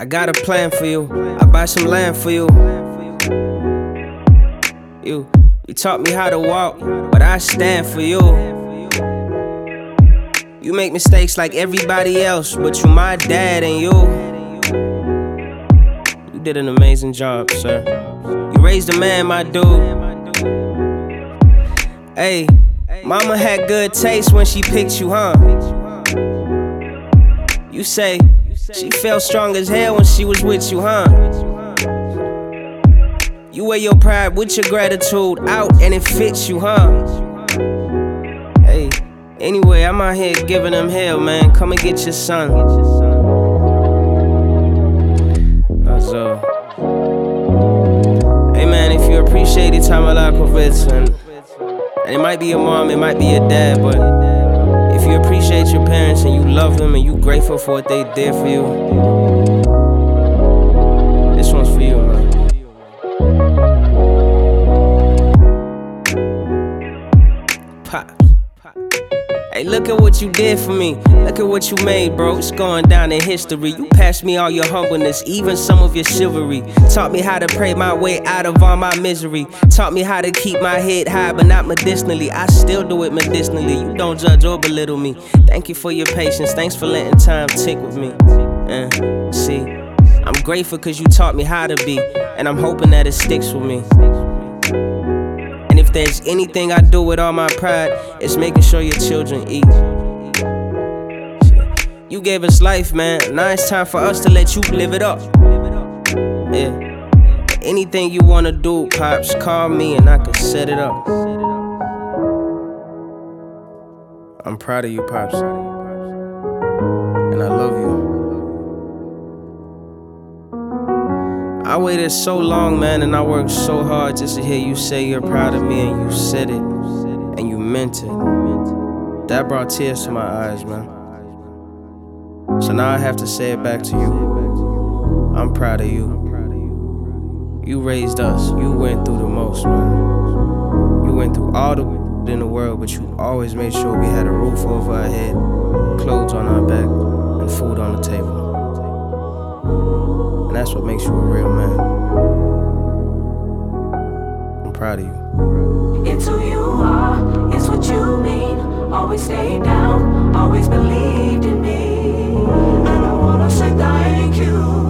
I got a plan for you. I buy some land for you. You taught me how to walk, but I stand for you. You make mistakes like everybody else, but you my dad and you did an amazing job, sir. You raised a man, my dude. Hey, mama had good taste when she picked you, huh? You say she felt strong as hell when she was with you, huh? You wear your pride with your gratitude out and it fits you, huh? Hey, anyway, I'm out here giving them hell, man. Come and get your son. That's hey man, if you appreciate it, Tamalakovitz, and it might be your mom, it might be your dad, but if you appreciate your parents and you love them and you grateful for what they did for you, this one's for you, man. Pops. Hey, look at what you did for me. Look at what you made, bro. It's going down in history. You passed me all your humbleness, even some of your chivalry. Taught me how to pray my way out of all my misery. Taught me how to keep my head high, but not medicinally. I still do it medicinally. You don't judge or belittle me. Thank you for your patience. Thanks for letting time tick with me. See, I'm grateful cause you taught me how to be, and I'm hoping that it sticks with me. And if there's anything I do with all my pride, it's making sure your children eat. You gave us life, man. Now it's time for us to let you live it up. Yeah. Anything you wanna do, Pops, call me and I can set it up. I'm proud of you, Pops. And I love you. I waited so long, man, and I worked so hard just to hear you say you're proud of me, and you said it, and you meant it. That brought tears to my eyes, man. So now I have to say it back to you. I'm proud of you. You raised us. You went through the most, man. You went through all the in the world, but you always made sure we had a roof over our head, clothes on our back, and food on the table. And that's what makes you a real man. I'm proud of you. It's who you are, it's what you mean. Always stayed down, always believed in me. And I wanna say thank you.